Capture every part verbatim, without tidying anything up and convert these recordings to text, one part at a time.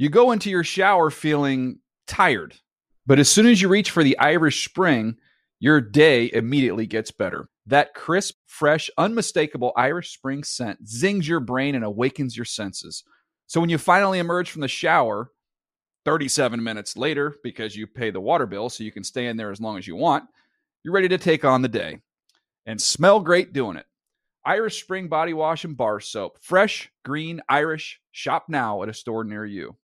You go into your shower feeling tired, but as soon as you reach for the Irish Spring, your day immediately gets better. That crisp, fresh, unmistakable Irish Spring scent zings your brain and awakens your senses. So when you finally emerge from the shower, thirty-seven minutes later, because you pay the water bill so you can stay in there as long as you want, you're ready to take on the day and smell great doing it. Irish Spring Body Wash and Bar Soap. Fresh, green, Irish. Shop now at a store near you.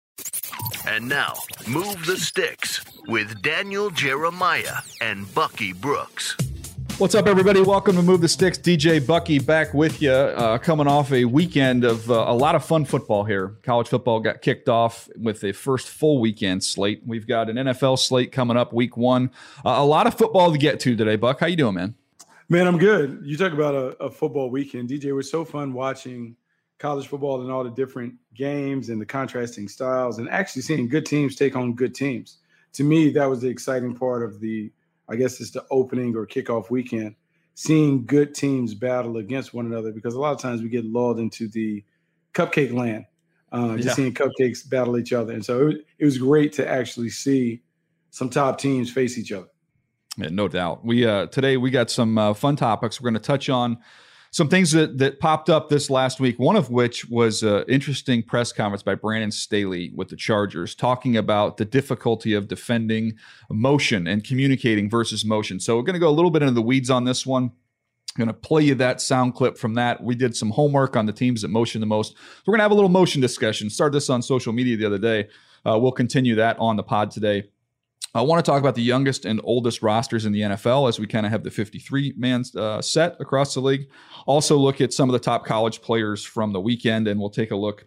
And now, Move the Sticks with Daniel Jeremiah and Bucky Brooks. What's up, everybody? Welcome to Move the Sticks. D J Bucky back with you, uh, coming off a weekend of uh, a lot of fun football here. College football got kicked off with a first full weekend slate. We've got an N F L slate coming up week one. Uh, a lot of football to get to today, Buck. How you doing, man? Man, I'm good. You talk about a, a football weekend. D J, it was so fun watching college football and all the different games and the contrasting styles and actually seeing good teams take on good teams. To me, that was the exciting part of the, I guess it's the opening or kickoff weekend, seeing good teams battle against one another, because a lot of times we get lulled into the cupcake land, uh, just yeah. seeing cupcakes battle each other. And so it, it was great to actually see some top teams face each other. Yeah, no doubt. We uh, today we got some uh, fun topics. We're going to touch on some things that that popped up this last week, one of which was an interesting press conference by Brandon Staley with the Chargers, talking about the difficulty of defending motion and communicating versus motion. So we're going to go a little bit into the weeds on this one. I'm going to play you that sound clip from that. We did some homework on the teams that motion the most. So we're going to have a little motion discussion. Started this on social media the other day. Uh, we'll continue that on the pod today. I want to talk about the youngest and oldest rosters in the N F L as we kind of have the fifty-three man uh, set across the league. Also look at some of the top college players from the weekend, and we'll take a look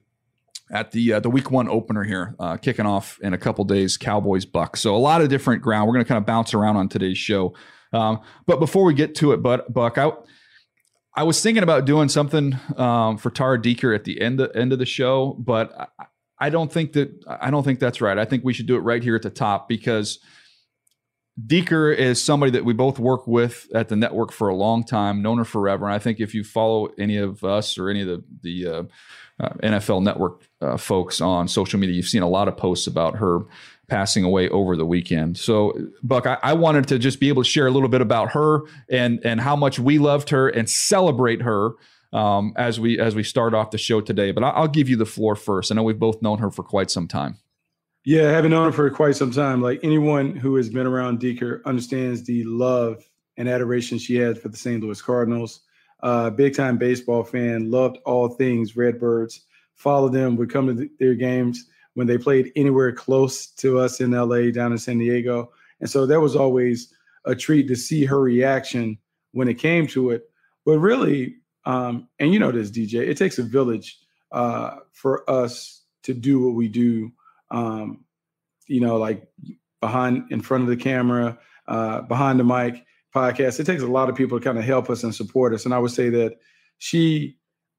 at the uh, the week one opener here, uh, kicking off in a couple days, Cowboys Bucks. So a lot of different ground. We're going to kind of bounce around on today's show. Um, but before we get to it, but Buck, I, I was thinking about doing something um, for Tara Deeker at the end of, end of the show, but I, I don't think that I don't think that's right. I think we should do it right here at the top, because Deeker is somebody that we both work with at the network for a long time, known her forever. And I think if you follow any of us or any of the the uh, uh, N F L network uh, folks on social media, you've seen a lot of posts about her passing away over the weekend. So, Buck, I, I wanted to just be able to share a little bit about her and and how much we loved her and celebrate her Um, as we as we start off the show today. But I'll give you the floor first. I know we've both known her for quite some time. Yeah, having known her for quite some time, like anyone who has been around Deeker understands the love and adoration she had for the Saint Louis Cardinals. Uh, big time baseball fan, loved all things Redbirds, followed them, would come to th- their games when they played anywhere close to us in L A, down in San Diego. And so that was always a treat to see her reaction when it came to it. But really, Um, and you know this, D J, it takes a village uh, for us to do what we do, um, you know, like behind, in front of the camera, uh, behind the mic, podcast. It takes a lot of people to kind of help us and support us. And I would say that she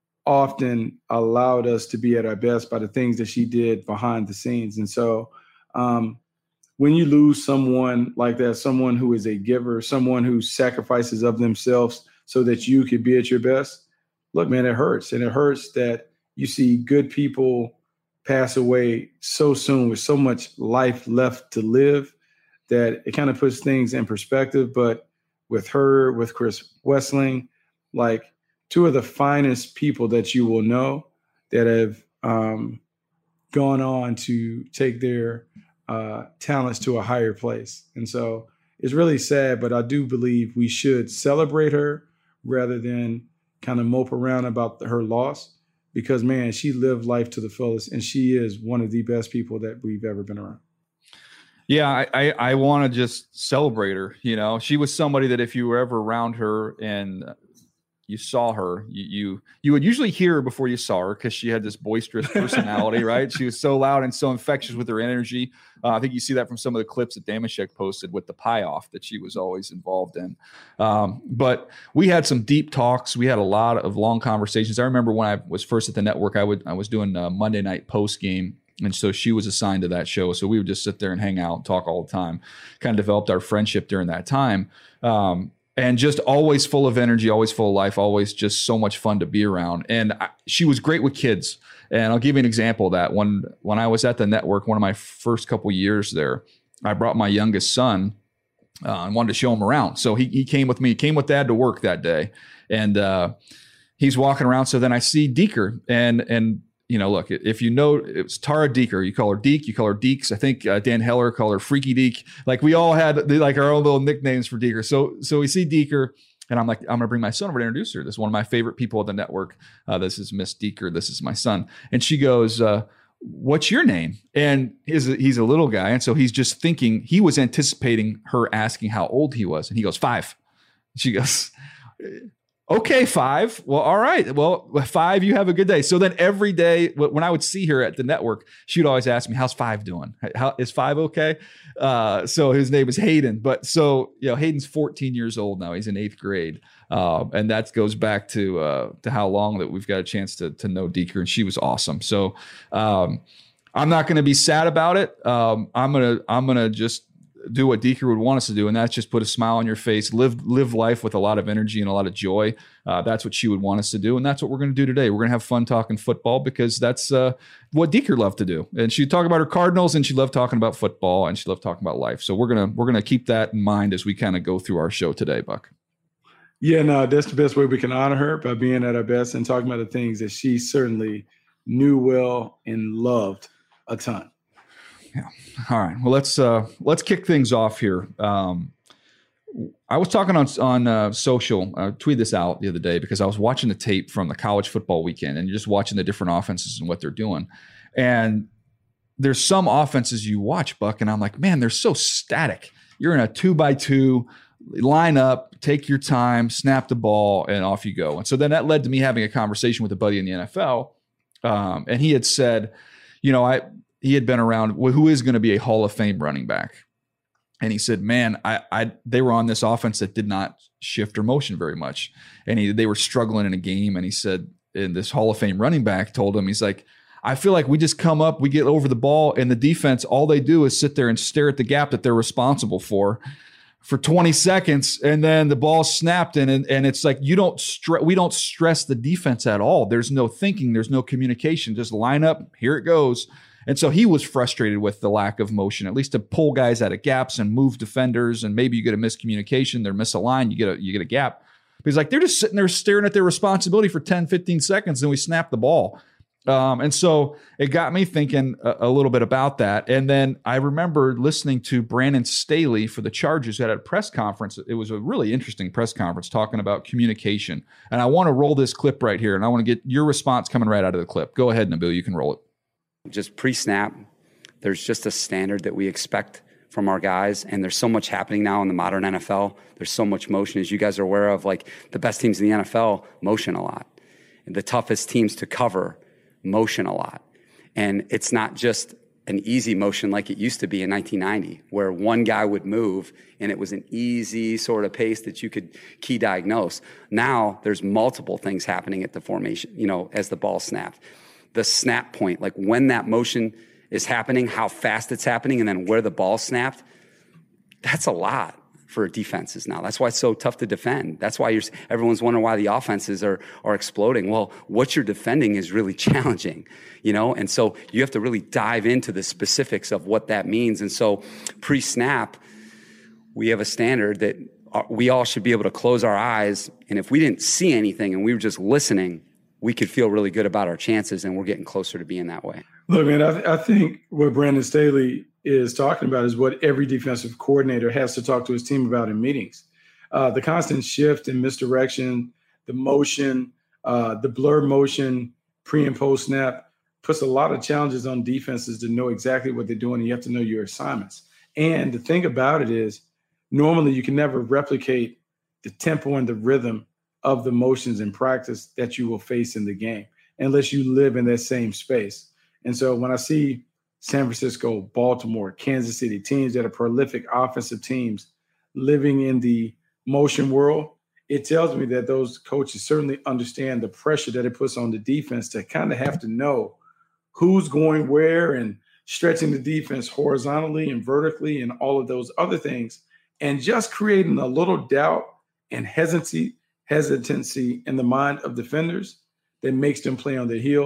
often allowed us to be at our best by the things that she did behind the scenes. And so um, when you lose someone like that, someone who is a giver, someone who sacrifices of themselves so that you could be at your best, look, man, it hurts. And it hurts that you see good people pass away so soon with so much life left to live, that it kind of puts things in perspective. But with her, with Chris Wesseling, like two of the finest people that you will know that have um, gone on to take their uh, talents to a higher place. And so it's really sad, but I do believe we should celebrate her rather than kind of mope around about the, her loss, because, man, she lived life to the fullest, and she is one of the best people that we've ever been around. Yeah, I, I, I want to just celebrate her. You know, she was somebody that if you were ever around her and you saw her, you you, you would usually hear her before you saw her, because she had this boisterous personality, right? She was so loud and so infectious with her energy. Uh, I think you see that from some of the clips that Damashek posted with the pie off that she was always involved in. Um, but we had some deep talks. We had a lot of long conversations. I remember when I was first at the network, I would I was doing a Monday night post game. And so she was assigned to that show. So we would just sit there and hang out and talk all the time. Kind of developed our friendship during that time. Um, And just always full of energy, always full of life, always just so much fun to be around. And I, she was great with kids. And I'll give you an example of that. When, when I was at the network, one of my first couple years there, I brought my youngest son uh, and wanted to show him around. So he, he came with me, he came with dad to work that day. And uh, he's walking around. So then I see Deeker and, and, you know, look, if you know, it's Tara Deeker, you call her Deke, you call her Deeks. I think uh, Dan Heller called her Freaky Deke. Like we all had like our own little nicknames for Deeker. So, so we see Deeker and I'm like, I'm going to bring my son over to introduce her. This is one of my favorite people at the network. Uh, this is Miss Deeker. This is my son. And she goes, uh, what's your name? And he's a, he's a little guy. And so he's just thinking, he was anticipating her asking how old he was. And he goes, five. She goes, okay, five. Well, all right. Well, five, you have a good day. So then every day when I would see her at the network, she would always ask me, how's five doing? How is five okay? Uh, so his name is Hayden. But so, you know, Hayden's fourteen years old now. He's in eighth grade. Uh, and that goes back to uh, to how long that we've got a chance to, to know Deeker. And she was awesome. So um, I'm not going to be sad about it. Um, I'm going to, I'm going to just do what Deeker would want us to do, and that's just put a smile on your face, live live life with a lot of energy and a lot of joy. Uh, that's what she would want us to do, and that's what we're going to do today. We're going to have fun talking football because that's uh, what Deeker loved to do. And she'd talk about her Cardinals, and she loved talking about football, and she loved talking about life. So we're gonna we're gonna keep that in mind as we kind of go through our show today, Buck. Yeah, no, that's the best way we can honor her, by being at our best and talking about the things that she certainly knew well and loved a ton. Yeah. All right. Well, let's uh, let's kick things off here. Um, I was talking on on uh, social. I tweeted this out the other day because I was watching the tape from the college football weekend, and you're just watching the different offenses and what they're doing. And there's some offenses you watch, Buck, and I'm like, man, they're so static. You're in a two by two, line up, take your time, snap the ball, and off you go. And so then that led to me having a conversation with a buddy in the N F L, um, and he had said, you know, I. He had been around who is going to be a Hall of Fame running back. And he said, man, I, I, they were on this offense that did not shift or motion very much. And he, they were struggling in a game. And he said, and this Hall of Fame running back told him, he's like, I feel like we just come up, we get over the ball, and the defense, all they do is sit there and stare at the gap that they're responsible for for twenty seconds. And then the ball's snapped in, and, and it's like, you don't stre- we don't stress the defense at all. There's no thinking. There's no communication. Just line up. Here it goes. And so he was frustrated with the lack of motion, at least to pull guys out of gaps and move defenders. And maybe you get a miscommunication, they're misaligned, you get a you get a gap. But he's like, they're just sitting there staring at their responsibility for ten, fifteen seconds, and we snap the ball. Um, and so it got me thinking a, a little bit about that. And then I remember listening to Brandon Staley for the Chargers at a press conference. It was a really interesting press conference talking about communication. And I want to roll this clip right here, and I want to get your response coming right out of the clip. Go ahead, Nabil, you can roll it. Just pre-snap, there's just a standard that we expect from our guys, and there's so much happening now in the modern N F L. There's so much motion, as you guys are aware of. Like the best teams in the N F L motion a lot, and the toughest teams to cover motion a lot. And it's not just an easy motion like it used to be in nineteen ninety, where one guy would move and it was an easy sort of pace that you could key diagnose. Now there's multiple things happening at the formation, you know, as the ball snapped. The snap point, like when that motion is happening, how fast it's happening, and then where the ball snapped, that's a lot for defenses now. That's why it's so tough to defend. That's why you're, everyone's wondering why the offenses are are exploding. Well, what you're defending is really challenging, you know? And so you have to really dive into the specifics of what that means. And so pre-snap, we have a standard that we all should be able to close our eyes, and if we didn't see anything and we were just listening, we could feel really good about our chances, and we're getting closer to being that way. Look, man, I, th- I think what Brandon Staley is talking about is what every defensive coordinator has to talk to his team about in meetings. Uh, the constant shift and misdirection, the motion, uh, the blur motion, pre and post snap puts a lot of challenges on defenses to know exactly what they're doing, and you have to know your assignments. And the thing about it is, normally you can never replicate the tempo and the rhythm of the motions in practice that you will face in the game unless you live in that same space. And so when I see San Francisco, Baltimore, Kansas City, teams that are prolific offensive teams living in the motion world, it tells me that those coaches certainly understand the pressure that it puts on the defense to kind of have to know who's going where and stretching the defense horizontally and vertically and all of those other things, and just creating a little doubt and hesitancy hesitancy in the mind of defenders that makes them play on their heels.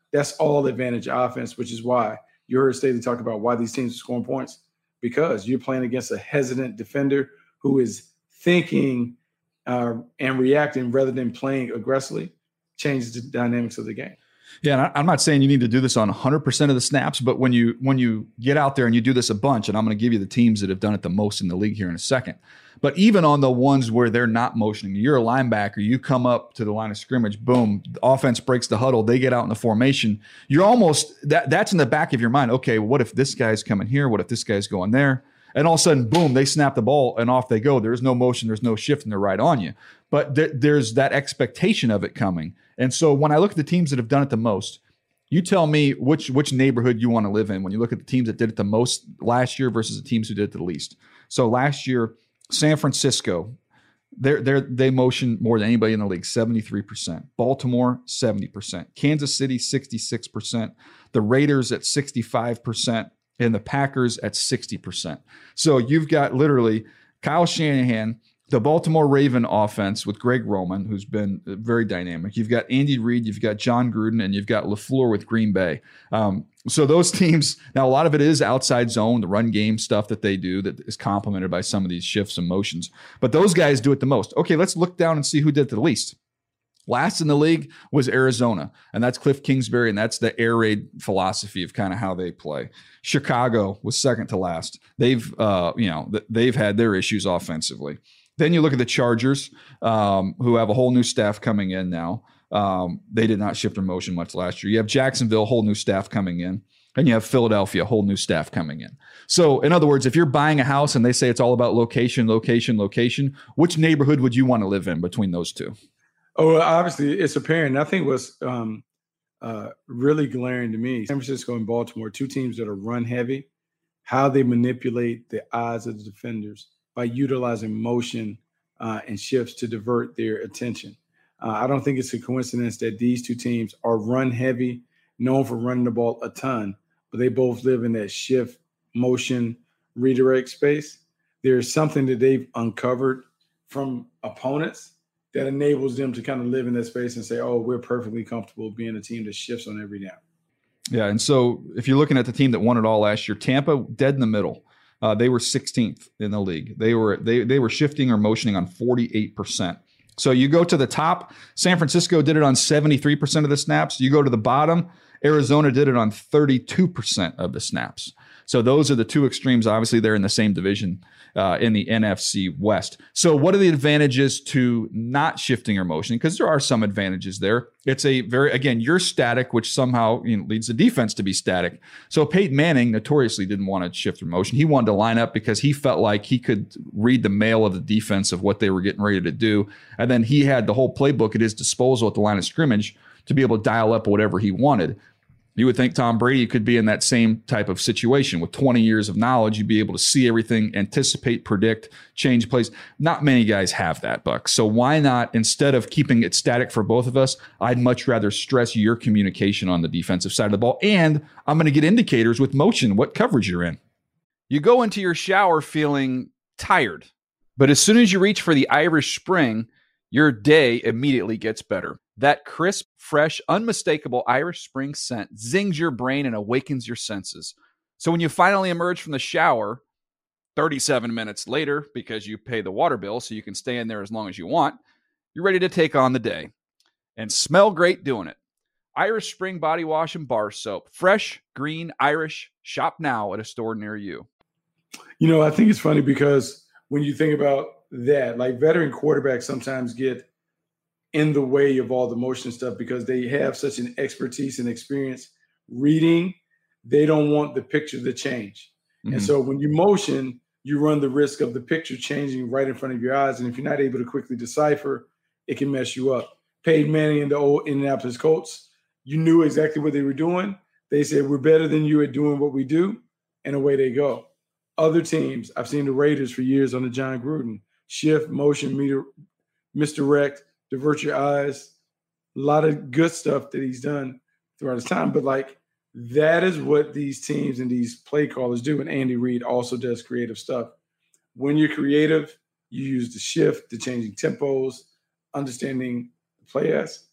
That's all advantage offense, which is why you heard Staley talk about why these teams are scoring points, because you're playing against a hesitant defender who is thinking uh, and reacting rather than playing aggressively, changes the dynamics of the game. Yeah, and I, I'm not saying you need to do this on one hundred percent of the snaps, but when you when you get out there and you do this a bunch, and I'm going to give you the teams that have done it the most in the league here in a second, but even on the ones where they're not motioning, you're a linebacker, you come up to the line of scrimmage, boom, the offense breaks the huddle, they get out in the formation. You're almost, that that's in the back of your mind. Okay, what if this guy's coming here? What if this guy's going there? And all of a sudden, boom, they snap the ball and off they go. There's no motion, there's no shift, and they're right on you. But th- there's that expectation of it coming. And so when I look at the teams that have done it the most, you tell me which which neighborhood you want to live in when you look at the teams that did it the most last year versus the teams who did it the least. So last year, San Francisco, they're, they're, they motion more than anybody in the league, seventy-three percent. Baltimore, seventy percent. Kansas City, sixty-six percent. The Raiders at sixty-five percent. And the Packers at sixty percent. So you've got literally Kyle Shanahan, the Baltimore Raven offense with Greg Roman, who's been very dynamic. You've got Andy Reid, you've got John Gruden, and you've got LaFleur with Green Bay. Um, so those teams, now a lot of it is outside zone, the run game stuff that they do that is complemented by some of these shifts and motions. But those guys do it the most. Okay, let's look down and see who did it the least. Last in the league was Arizona, and that's Cliff Kingsbury, and that's the air raid philosophy of kind of how they play. Chicago was second to last. They've, uh, you know, they've had their issues offensively. Then you look at the Chargers, um, who have a whole new staff coming in now. Um, they did not shift their motion much last year. You have Jacksonville, whole new staff coming in, and you have Philadelphia, whole new staff coming in. So, in other words, if you're buying a house and they say it's all about location, location, location, which neighborhood would you want to live in between those two? Oh, well, obviously, it's apparent. I think what's um, uh, really glaring to me, San Francisco and Baltimore, two teams that are run heavy, how they manipulate the eyes of the defenders by utilizing motion uh, and shifts to divert their attention. Uh, I don't think it's a coincidence that these two teams are run heavy, known for running the ball a ton, but they both live in that shift, motion, redirect space. There's something that they've uncovered from opponents that enables them to kind of live in that space and say, oh, we're perfectly comfortable being a team that shifts on every down. Yeah, and so if you're looking at the team that won it all last year, Tampa, dead in the middle. Uh, they were sixteenth in the league. They were they they were shifting or motioning on forty-eight percent. So you go to the top, San Francisco did it on seventy-three percent of the snaps. You go to the bottom, Arizona did it on thirty-two percent of the snaps. So those are the two extremes. Obviously, they're in the same division uh, in the N F C West. So what are the advantages to not shifting or motioning? Because there are some advantages there. It's a very, again, you're static, which somehow, you know, leads the defense to be static. So Peyton Manning notoriously didn't want to shift or motion. He wanted to line up because he felt like he could read the mail of the defense of what they were getting ready to do. And then he had the whole playbook at his disposal at the line of scrimmage to be able to dial up whatever he wanted. You would think Tom Brady could be in that same type of situation with twenty years of knowledge. You'd be able to see everything, anticipate, predict, change plays. Not many guys have that, Buck. So why not, instead of keeping it static for both of us, I'd much rather stress your communication on the defensive side of the ball. And I'm going to get indicators with motion, what coverage you're in. You go into your shower feeling tired, but as soon as you reach for the Irish Spring, your day immediately gets better. That crisp, fresh, unmistakable Irish Spring scent zings your brain and awakens your senses. So when you finally emerge from the shower, thirty-seven minutes later, because you pay the water bill so you can stay in there as long as you want, you're ready to take on the day and smell great doing it. Irish Spring Body Wash and Bar Soap. Fresh, green, Irish. Shop now at a store near you. You know, I think it's funny because when you think about that, like veteran quarterbacks sometimes get in the way of all the motion stuff because they have such an expertise and experience reading. They don't want the picture to change. Mm-hmm. And so when you motion, you run the risk of the picture changing right in front of your eyes. And if you're not able to quickly decipher, it can mess you up. Peyton Manning and the old Indianapolis Colts, you knew exactly what they were doing. They said, we're better than you at doing what we do. And away they go. Other teams, I've seen the Raiders for years under John Gruden, shift, motion, meter, misdirect, divert your eyes, a lot of good stuff that he's done throughout his time. But like, that is what these teams and these play callers do. And Andy Reid also does creative stuff. When you're creative, you use the shift, the changing tempos, understanding the play as.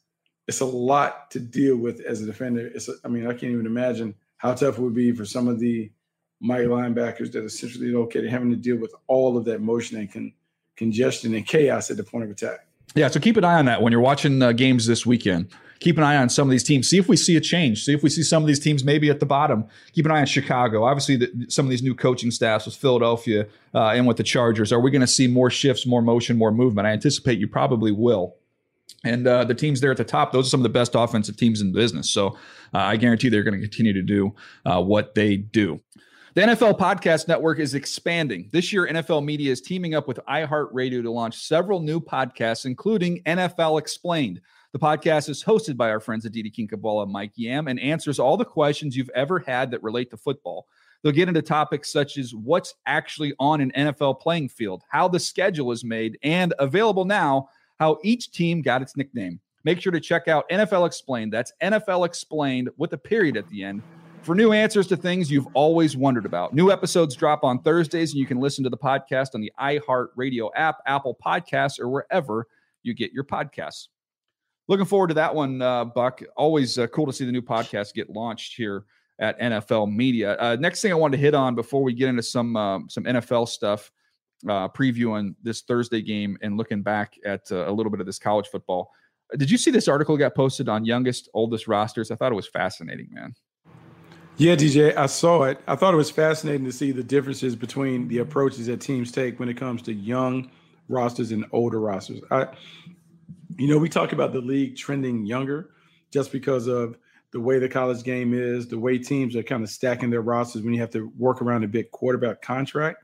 it's a lot to deal with as a defender. It's, a, I mean, I can't even imagine how tough it would be for some of the mighty linebackers that are centrally located, having to deal with all of that motion and con- congestion and chaos at the point of attack. Yeah, so keep an eye on that when you're watching uh, games this weekend. Keep an eye on some of these teams. See if we see a change. See if we see some of these teams maybe at the bottom. Keep an eye on Chicago. Obviously, the, some of these new coaching staffs with Philadelphia uh, and with the Chargers. Are we going to see more shifts, more motion, more movement? I anticipate you probably will. And uh, the teams there at the top, those are some of the best offensive teams in the business. So uh, I guarantee they're going to continue to do uh, what they do. The N F L Podcast Network is expanding. This year, N F L Media is teaming up with iHeartRadio to launch several new podcasts, including N F L Explained. The podcast is hosted by our friends Aditi Kinkhabwala and Mike Yam and answers all the questions you've ever had that relate to football. They'll get into topics such as what's actually on an N F L playing field, how the schedule is made, and available now, how each team got its nickname. Make sure to check out N F L Explained. That's N F L Explained with a period at the end for new answers to things you've always wondered about. New episodes drop on Thursdays, and you can listen to the podcast on the iHeartRadio app, Apple Podcasts, or wherever you get your podcasts. Looking forward to that one, uh, Buck. Always uh, cool to see the new podcast get launched here at N F L Media. Uh, next thing I wanted to hit on before we get into some uh, some N F L stuff, uh, previewing this Thursday game and looking back at uh, a little bit of this college football. Did you see this article got posted on youngest, oldest rosters? I thought it was fascinating, man. Yeah, D J, I saw it. I thought it was fascinating to see the differences between the approaches that teams take when it comes to young rosters and older rosters. I, you know, we talk about the league trending younger just because of the way the college game is, the way teams are kind of stacking their rosters when you have to work around a big quarterback contract.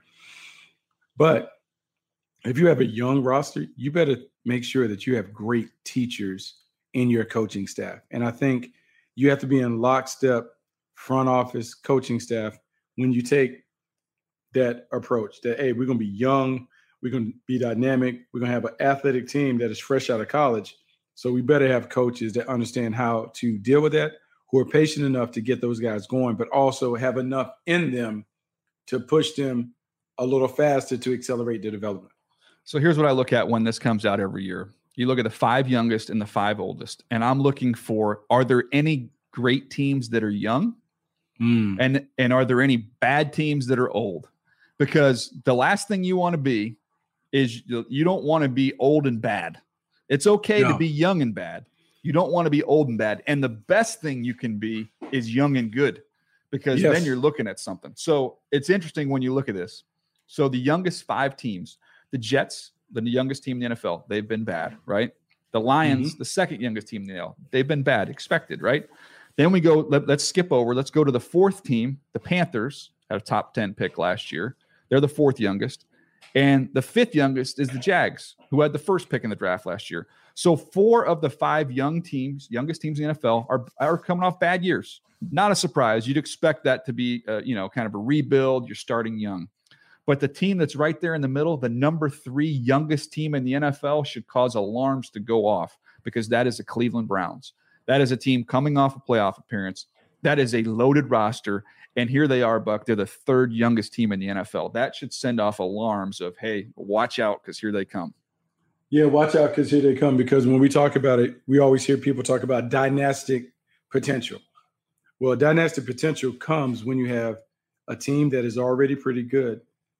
But if you have a young roster, you better make sure that you have great teachers in your coaching staff. And I think you have to be in lockstep front office coaching staff when you take that approach that, hey, we're going to be young, we're going to be dynamic, we're going to have an athletic team that is fresh out of college. So we better have coaches that understand how to deal with that, who are patient enough to get those guys going, but also have enough in them to push them a little faster to accelerate their development. So here's what I look at when this comes out every year. You look at the five youngest and the five oldest, and I'm looking for, are there any great teams that are young? Mm. And and are there any bad teams that are old? Because the last thing you want to be is you don't want to be old and bad. It's okay no. to be young and bad. You don't want to be old and bad. And the best thing you can be is young and good, because yes. then you're looking at something. So it's interesting when you look at this. So the youngest five teams, the Jets, the youngest team in the N F L, they've been bad, right? The Lions, mm-hmm. the second youngest team in the N F L, they've been bad, expected, right? Then we go, let, let's skip over. Let's go to the fourth team. The Panthers had a top ten pick last year. They're the fourth youngest. And the fifth youngest is the Jags, who had the first pick in the draft last year. So four of the five young teams, youngest teams in the N F L, are, are coming off bad years. Not a surprise. You'd expect that to be, uh, you know, kind of a rebuild. You're starting young. But the team that's right there in the middle, the number three youngest team in the N F L, should cause alarms to go off, because that is the Cleveland Browns. That is a team coming off a playoff appearance. That is a loaded roster. And here they are, Buck. They're the third youngest team in the N F L. That should send off alarms of, hey, watch out, because here they come. Yeah, watch out, because here they come. Because when we talk about it, we always hear people talk about dynastic potential. Well, dynastic potential comes when you have a team that is already pretty good,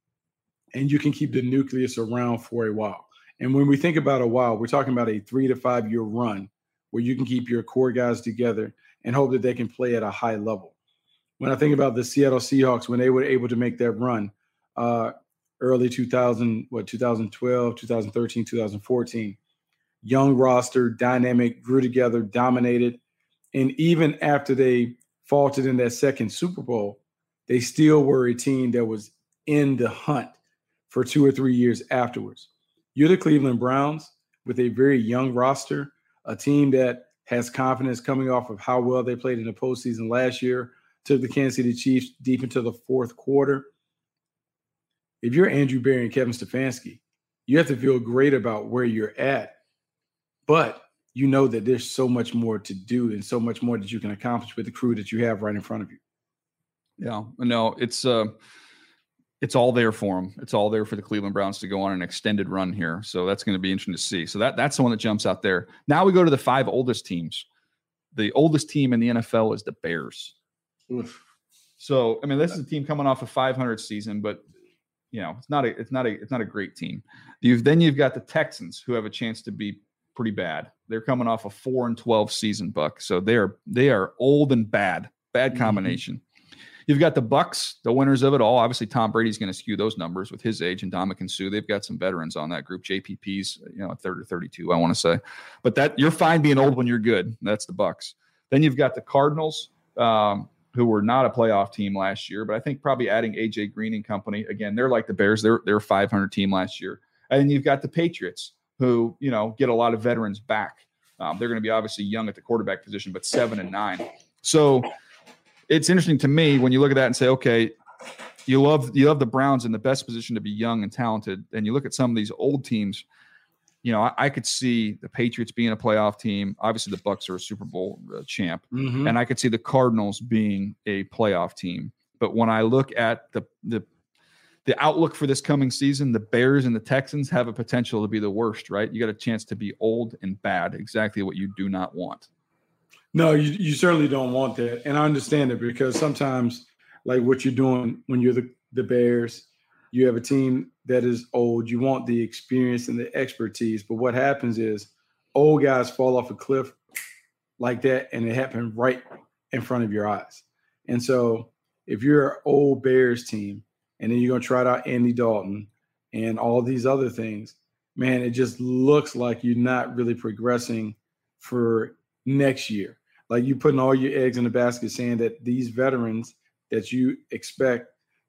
and you can keep the nucleus around for a while. And when we think about a while, we're talking about a three to five year run where you can keep your core guys together and hope that they can play at a high level. When I think about the Seattle Seahawks, when they were able to make that run uh, early two thousand, what, twenty twelve, twenty thirteen, twenty fourteen, young roster, dynamic, grew together, dominated. And even after they faltered in that second Super Bowl, they still were a team that was in the hunt for two or three years afterwards. You're the Cleveland Browns with a very young roster, a team that has confidence coming off of how well they played in the postseason last year, took the Kansas City Chiefs deep into the fourth quarter. If you're Andrew Berry and Kevin Stefanski, you have to feel great about where you're at, but you know that there's so much more to do and so much more that you can accomplish with the crew that you have right in front of you. Yeah, no, it's uh, it's all there for them. It's all there for the Cleveland Browns to go on an extended run here. So that's going to be interesting to see. So that that's the one that jumps out there. Now we go to the five oldest teams. The oldest team in the N F L is the Bears. Oof. So, I mean, this is a team coming off a five hundred season, but you know, it's not a it's not a it's not a great team. You've then you've got the Texans, who have a chance to be pretty bad. They're coming off a four and twelve season, Buck. So they are they are old and bad. Bad combination. Mm-hmm. You've got the Bucks, the winners of it all. Obviously, Tom Brady's going to skew those numbers with his age, and Ndamukong Suh. They've got some veterans on that group. J P P's, you know, thirty or thirty-two, I want to say. But that you're fine being old when you're good. That's the Bucks. Then you've got the Cardinals, um, who were not a playoff team last year, but I think probably adding A J Green and company again. They're like the Bears. They're they're a five hundred team last year. And then you've got the Patriots, who you know get a lot of veterans back. Um, they're going to be obviously young at the quarterback position, but seven and nine. So it's interesting to me when you look at that and say, okay, you love you love the Browns in the best position to be young and talented, and you look at some of these old teams. You know, I, I could see the Patriots being a playoff team. Obviously, the Bucks are a Super Bowl uh, champ, mm-hmm. and I could see the Cardinals being a playoff team. But when I look at the the the outlook for this coming season, the Bears and the Texans have a potential to be the worst. Right? You got a chance to be old and bad. Exactly what you do not want. No, you, you certainly don't want that. And I understand it because sometimes, like what you're doing when you're the, the Bears, you have a team that is old. You want the experience and the expertise. But what happens is old guys fall off a cliff like that, and it happened right in front of your eyes. And so if you're an old Bears team and then you're going to try out Andy Dalton and all these other things, man, it just looks like you're not really progressing for next year. Like you putting all your eggs in the basket saying that these veterans that you expect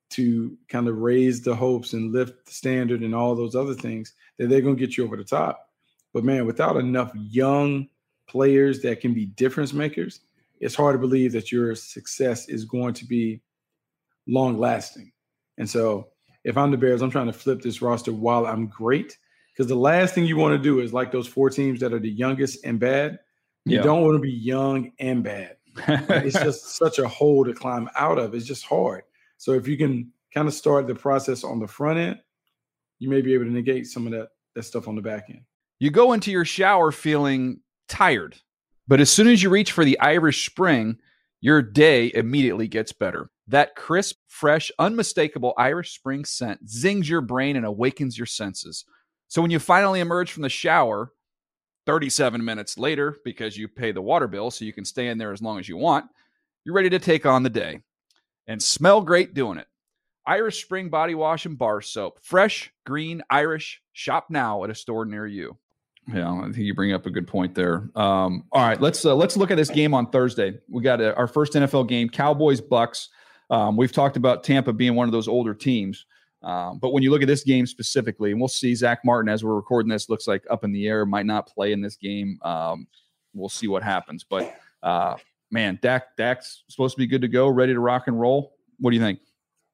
to kind of raise the hopes and lift the standard and all those other things, that they're going to get you over the top. But, man, without enough young players that can be difference makers, it's hard to believe that your success is going to be long-lasting. And so if I'm the Bears, I'm trying to flip this roster while I'm great, because the last thing you want to do is like those four teams that are the youngest and bad. You yeah. don't want to be young and bad. It's just such a hole to climb out of. It's just hard. So if you can kind of start the process on the front end, you may be able to negate some of that, that stuff on the back end. You go into your shower feeling tired, but as soon as you reach for the Irish Spring, your day immediately gets better. That crisp, fresh, unmistakable Irish Spring scent zings your brain and awakens your senses. So when you finally emerge from the shower, thirty-seven minutes later, because you pay the water bill so you can stay in there as long as you want, you're ready to take on the day and smell great doing it. Irish Spring Body Wash and Bar Soap. Fresh, green, Irish. Shop now at a store near you. Yeah, I think you bring up a good point there. Um, all right, let's uh, let's look at this game on Thursday. We got a, our first N F L game, Cowboys Bucks. Um, we've talked about Tampa being one of those older teams. Um, but when you look at this game specifically, and we'll see Zach Martin as we're recording this, looks like up in the air, might not play in this game. Um, we'll see what happens. But, uh, man, Dak, Dak's supposed to be good to go, ready to rock and roll. What do you think?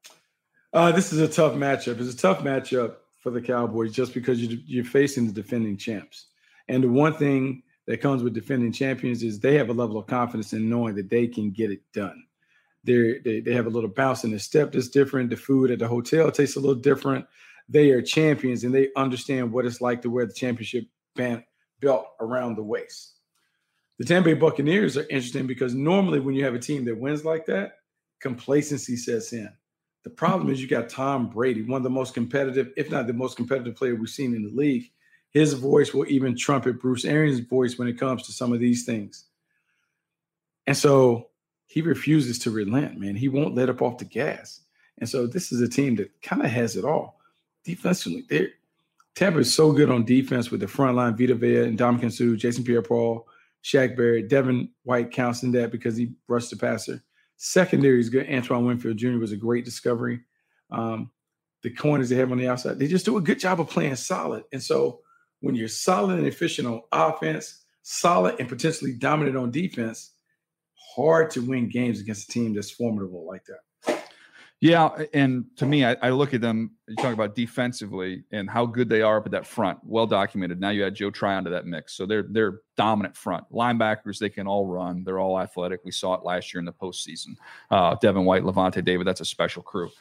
Uh, this is a tough matchup. It's a tough matchup for the Cowboys just because you, you're facing the defending champs. And the one thing that comes with defending champions is they have a level of confidence in knowing that they can get it done. They're, they they have a little bounce in their step that's different. The food at the hotel tastes a little different. They are champions, and they understand what it's like to wear the championship band belt around the waist. The Tampa Bay Buccaneers are interesting because normally when you have a team that wins like that, complacency sets in. The problem is you got Tom Brady, one of the most competitive, if not the most competitive player we've seen in the league. His voice will even trumpet Bruce Arians' voice when it comes to some of these things. And so he refuses to relent, man. He won't let up off the gas. And so this is a team that kind of has it all. Defensively, Tampa is so good on defense with the front line, Vita Vea and Ndamukong Suh, Jason Pierre-Paul, Shaq Barrett. Devin White counts in that because he rushed the passer. Secondary is good. Antoine Winfield Junior was a great discovery. Um, the corners they have on the outside, they just do a good job of playing solid. And so when you're solid and efficient on offense, solid and potentially dominant on defense, hard to win games against a team that's formidable like that. Yeah, and to me, I, I look at them, you talk about defensively and how good they are up at that front, well documented. Now you add Joe Tryon to that mix. So they're they're dominant front. Linebackers, they can all run. They're all athletic. We saw it last year in the postseason. Uh, Devin White, Levante David, that's a special crew.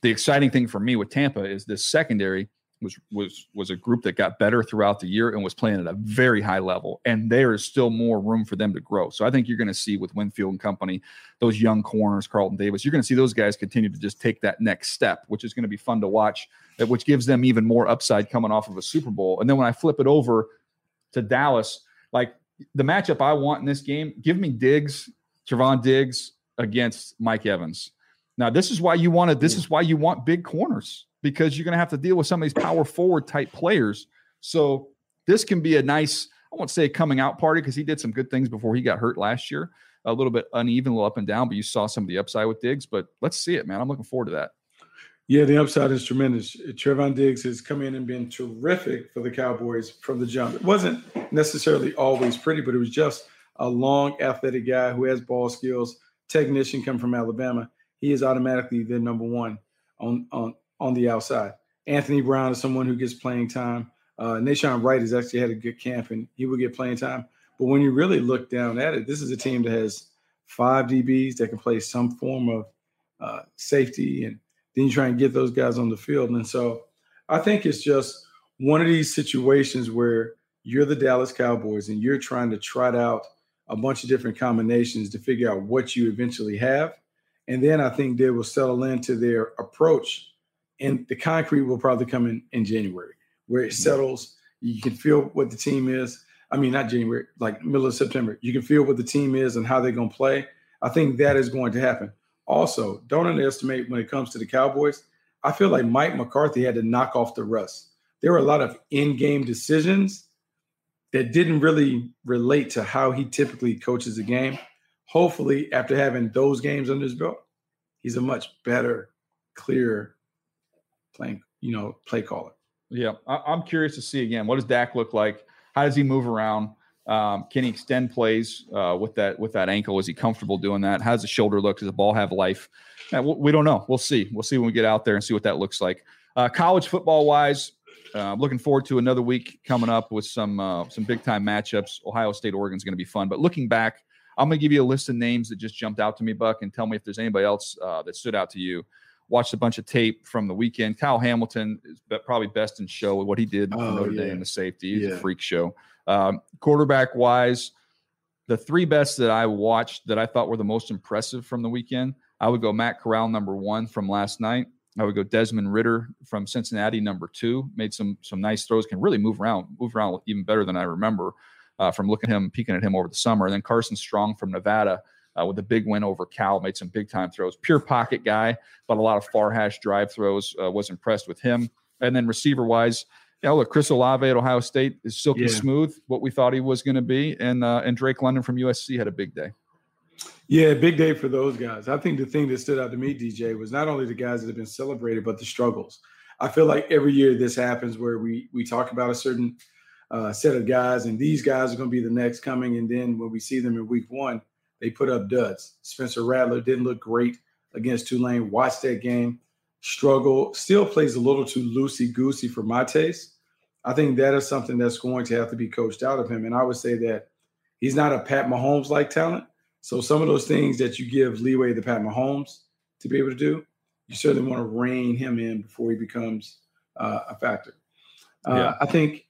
the exciting thing for me with Tampa is this secondary was was was a group that got better throughout the year and was playing at a very high level. And there is still more room for them to grow. So I think you're going to see with Winfield and company, those young corners, Carlton Davis, you're going to see those guys continue to just take that next step, which is going to be fun to watch, which gives them even more upside coming off of a Super Bowl. And then when I flip it over to Dallas, like the matchup I want in this game, give me Diggs, Trevon Diggs against Mike Evans. Now, this is why you want to, this is why you want big corners, because you're going to have to deal with some of these power forward type players. So this can be a nice, I won't say a coming out party, because he did some good things before he got hurt last year. A little bit uneven, a little up and down, but you saw some of the upside with Diggs. But let's see it, man. I'm looking forward to that. Yeah, the upside is tremendous. Trevon Diggs has come in and been terrific for the Cowboys from the jump. It wasn't necessarily always pretty, but it was just a long, athletic guy who has ball skills, technician, come from Alabama. He is automatically the number one on on on the outside. Anthony Brown is someone who gets playing time. Uh, Nahshon Wright has actually had a good camp, and he will get playing time. But when you really look down at it, this is a team that has five D Bs that can play some form of uh, safety, and then you try and get those guys on the field. And so I think it's just one of these situations where you're the Dallas Cowboys and you're trying to trot out a bunch of different combinations to figure out what you eventually have. And then I think they will settle into their approach, and the concrete will probably come in in January, where it settles. You can feel what the team is. I mean, not January, like middle of September. You can feel what the team is and how they're going to play. I think that is going to happen. Also, don't underestimate when it comes to the Cowboys. I feel like Mike McCarthy had to knock off the rust. There were a lot of in-game decisions that didn't really relate to how he typically coaches a game. Hopefully, after having those games under his belt, he's a much better, clearer playing, you know, play caller. Yeah, I, I'm curious to see again. What does Dak look like? How does he move around? Um, can he extend plays uh, with that with that ankle? Is he comfortable doing that? How does the shoulder look? Does the ball have life? Uh, we, we don't know. We'll see. We'll see when we get out there and see what that looks like. Uh, college football wise, uh, looking forward to another week coming up with some uh, some big time matchups. Ohio State, Oregon is going to be fun. But looking back, I'm going to give you a list of names that just jumped out to me, Buck, and tell me if there's anybody else uh, that stood out to you. Watched a bunch of tape from the weekend. Kyle Hamilton is probably best in show with what he did for oh, Notre yeah. Dame, the safety. He's yeah. a freak show. Um, quarterback-wise, the three best that I watched that I thought were the most impressive from the weekend, I would go Matt Corral, number one from last night. I would go Desmond Ridder from Cincinnati, number two. Made some some nice throws, can really move around, move around even better than I remember uh, from looking at him, peeking at him over the summer. And then Carson Strong from Nevada uh, with a big win over Cal, made some big-time throws. Pure pocket guy, but a lot of far hash drive throws. Uh, was impressed with him. And then receiver-wise, yeah, look, Chris Olave at Ohio State is silky yeah. smooth, what we thought he was going to be. And uh, and Drake London from U S C had a big day. Yeah, big day for those guys. I think the thing that stood out to me, D J, was not only the guys that have been celebrated, but the struggles. I feel like every year this happens where we we talk about a certain uh, set of guys, and these guys are going to be the next coming. And then when we see them in week one, they put up duds. Spencer Rattler didn't look great against Tulane. Watched that game. Struggle, still plays a little too loosey-goosey for my taste. I think that is something that's going to have to be coached out of him. And I would say that he's not a Pat Mahomes-like talent. So some of those things that you give leeway to Pat Mahomes to be able to do, you certainly want to rein him in before he becomes uh, a factor. Uh, yeah. I think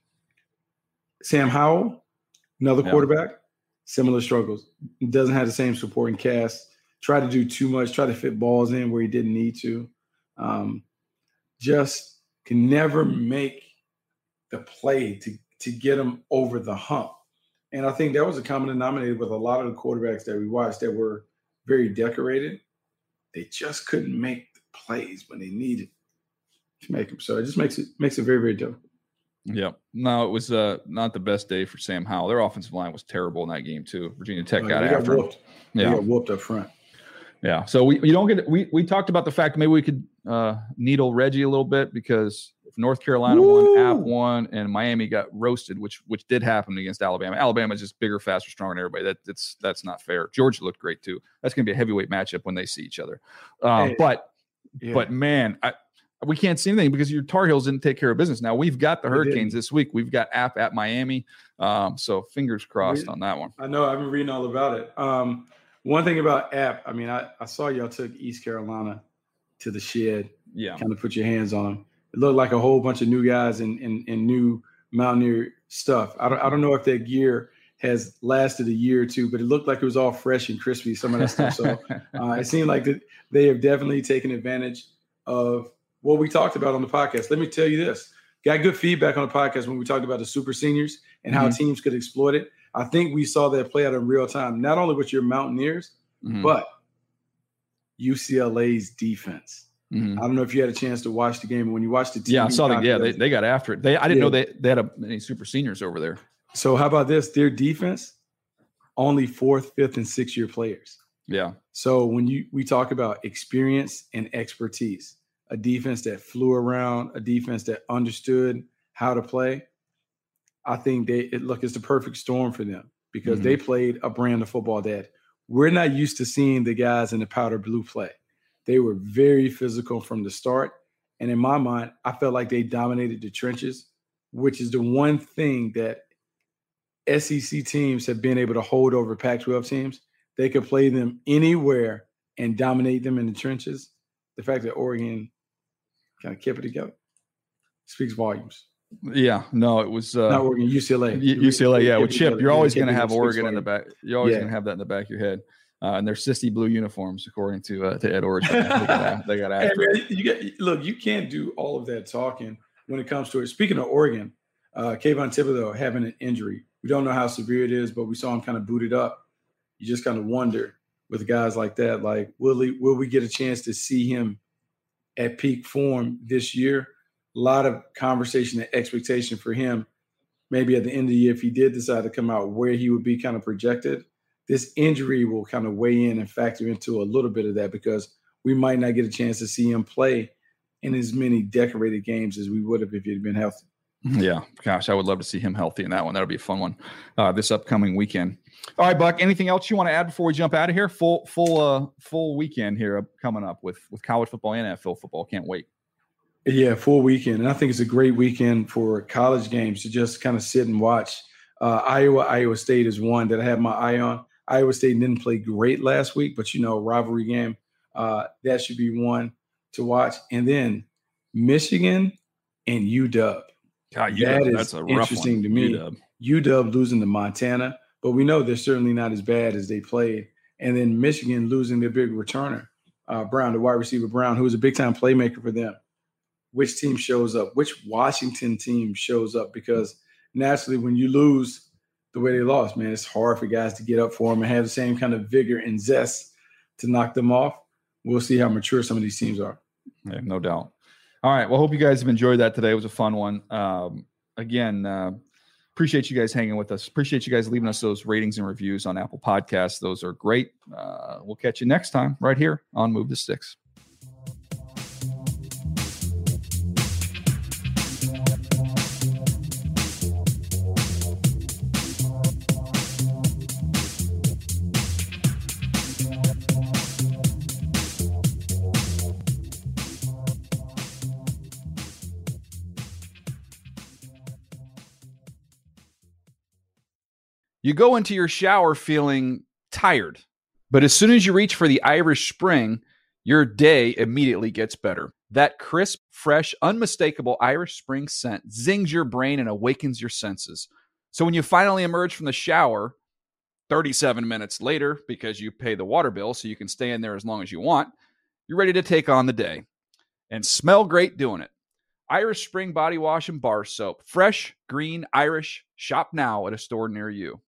Sam Howell, another yeah. quarterback, similar struggles. He doesn't have the same supporting cast. Tried to do too much, try to fit balls in where he didn't need to. Um, just can never make the play to, to get him over the hump. And I think that was a common denominator with a lot of the quarterbacks that we watched that were very decorated. They just couldn't make the plays when they needed to make them. So it just makes it makes it very, very difficult. Yeah. No, it was uh, not the best day for Sam Howell. Their offensive line was terrible in that game too. Virginia Tech Uh, got they after got him. Yeah. They got whooped up front. Yeah. So we you don't get we we talked about the fact maybe we could uh, needle Reggie a little bit, because if North Carolina Woo! won, App won, and Miami got roasted, which which did happen against Alabama. Alabama's just bigger, faster, stronger than everybody. That that's that's not fair. Georgia looked great too. That's going to be a heavyweight matchup when they see each other. Um, Hey, but yeah. but man, I, we can't see anything because your Tar Heels didn't take care of business. Now we've got the We Hurricanes didn't. this week. We've got App at Miami. Um, so fingers crossed We- on that one. I know. I've been reading all about it. Um, one thing about App, I mean, I, I saw y'all took East Carolina to the shed Yeah. kind of put your hands on them. It looked like a whole bunch of new guys and, and, and new Mountaineer stuff. I don't, I don't know if that gear has lasted a year or two, but it looked like it was all fresh and crispy, some of that stuff. So uh, it seemed like that they have definitely taken advantage of what we talked about on the podcast. Let me tell you this. Got good feedback on the podcast when we talked about the super seniors and how mm-hmm. teams could exploit it. I think we saw that play out in real time, not only with your Mountaineers, mm-hmm. but U C L A's defense. Mm-hmm. I don't know if you had a chance to watch the game, but when you watched the team. Yeah, I saw that. Yeah, they, they got after it. They I didn't yeah. know they, they had a, any super seniors over there. So how about this? Their defense, only fourth, fifth, and sixth year players. Yeah. So when you we talk about experience and expertise, a defense that flew around, a defense that understood how to play, I think they it, look, it's the perfect storm for them because mm-hmm. they played a brand of football that we're not used to seeing the guys in the powder blue play. They were very physical from the start. And in my mind, I felt like they dominated the trenches, which is the one thing that S E C teams have been able to hold over Pac twelve teams. They could play them anywhere and dominate them in the trenches. The fact that Oregon kind of kept it together speaks volumes. Yeah, no, it was uh, not Oregon, U C L A. U C L A, yeah. With Chip, you're always going to have Oregon in the back. You're always yeah. going to have that in the back of your head. Uh, and they're sissy blue uniforms, according to uh, to Ed Orgeron. They got, they got after hey, man, you get, look, you can't do all of that talking when it comes to it. Speaking of Oregon, uh, Kayvon Thibodeaux having an injury. We don't know how severe it is, but we saw him kind of booted up. You just kind of wonder with guys like that, like, will he, will we get a chance to see him at peak form this year? A lot of conversation and expectation for him. Maybe at the end of the year, if he did decide to come out, where he would be kind of projected. This injury will kind of weigh in and factor into a little bit of that because we might not get a chance to see him play in as many decorated games as we would have if he'd been healthy. Yeah, gosh, I would love to see him healthy in that one. That'll be a fun one uh, this upcoming weekend. All right, Buck, anything else you want to add before we jump out of here? Full full uh, full weekend here coming up with, with college football and N F L football. Can't wait. Yeah, full weekend. And I think it's a great weekend for college games to just kind of sit and watch. Uh, Iowa, Iowa State is one that I have my eye on. Iowa State didn't play great last week, but, you know, rivalry game, uh, that should be one to watch. And then Michigan and U W. God, that is that's a rough interesting one. to me. U W. U W losing to Montana, but we know they're certainly not as bad as they played. And then Michigan losing their big returner, uh, Brown, the wide receiver Brown, who was a big-time playmaker for them. Which team shows up? Which Washington team shows up? Because naturally, when you lose the way they lost, man, it's hard for guys to get up for them and have the same kind of vigor and zest to knock them off. We'll see how mature some of these teams are. Yeah, no doubt. All right. Well, hope you guys have enjoyed that today. It was a fun one. Um, again, uh, appreciate you guys hanging with us. Appreciate you guys leaving us those ratings and reviews on Apple Podcasts. Those are great. Uh, we'll catch you next time right here on Move the Sticks. You go into your shower feeling tired, but as soon as you reach for the Irish Spring, your day immediately gets better. That crisp, fresh, unmistakable Irish Spring scent zings your brain and awakens your senses. So when you finally emerge from the shower, thirty-seven minutes later, because you pay the water bill so you can stay in there as long as you want, you're ready to take on the day and smell great doing it. Irish Spring Body Wash and Bar Soap. Fresh, green, Irish. Shop now at a store near you.